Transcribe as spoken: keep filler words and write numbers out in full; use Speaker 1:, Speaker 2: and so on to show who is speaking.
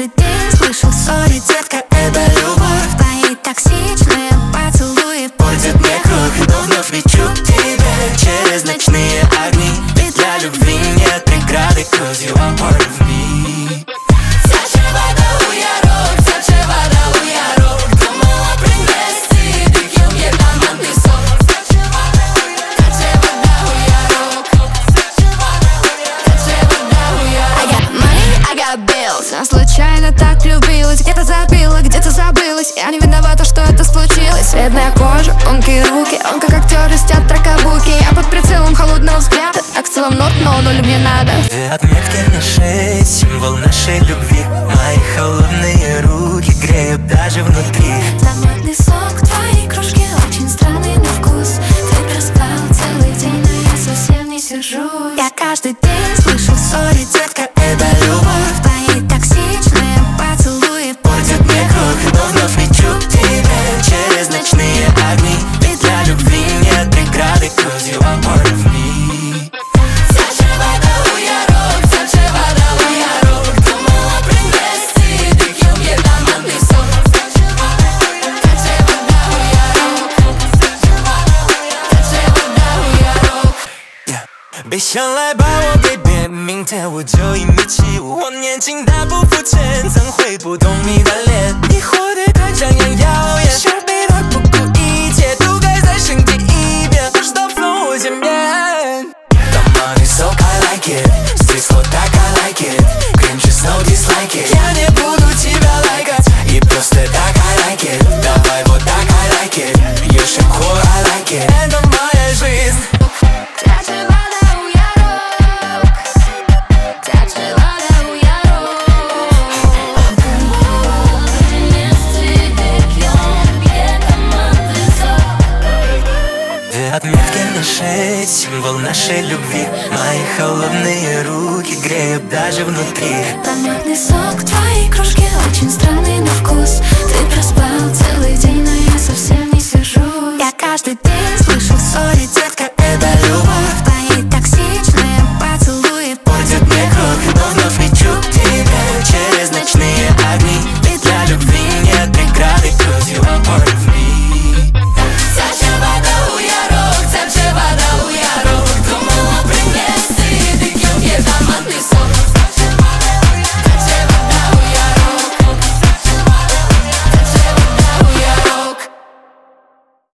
Speaker 1: каждый день слышу ссори, детка, это любовь. Твои токсичные поцелуи портят мне кровь, но вновь лечу к тебе через ночные огни. Ведь для любви нет преграды, cause you are part of me. Тече вода у ярок, тече вода у ярок. Думала принести диким ей томатный сок. Тече вода у ярок, тече вода у ярок, тече вода у ярок. I got money, I got bills. Я случайно так влюбилась, где-то забила, где-то забылась. Я не виновата, что это случилось. Бледная кожа, тонкие руки, он как актер из театра кабуки. Я под прицелом холодного взгляда, так в целом нот, но нулю мне надо.
Speaker 2: Две отметки на шее, символ нашей любви. Мои холодные руки греют даже внутри.
Speaker 1: Томатный сок, твои кружки очень странный на вкус. Ты проспал целый день, но я совсем не сижу. Я каждый день слышу ссори, детка, это любовь. Твои токсичные поцелуи портят мне кровь, но вновь лечу к тебе через ночные огни. Ведь для любви нет преграды, cause you are part of me. Тече вода у ярок, тече вода у ярок. Думала принести диким ей томатный сок. Тече вода у ярок, тече вода у ярок, тече вода у ярок.
Speaker 2: Yeah. 别想来把我给变，明天我就一米七五。我年轻但不肤浅，怎会不懂你的脸？你活得太张扬耀眼，学背的不顾一切，都该再升级一遍。不知道风我见面。Tоматный сок, I like it. Здесь вот так, I like it. Крем just no dislike it. Я не буду тебя лайкать, и просто так, I like it. Давай вот так, I like it. Ешь хор, I like it. Это моя жизнь.
Speaker 1: Тече вода у ярок, тече вода у ярок. Думала принести диким ей томатный сок.
Speaker 2: Две отметки на шее, символ нашей любви. Мои холодные руки греют даже внутри.
Speaker 1: Томатный сок, твои кружки очень странный на вкус. Ты проспал целый день, но я совсем не сижу. Я каждый день слышу ссори, детка,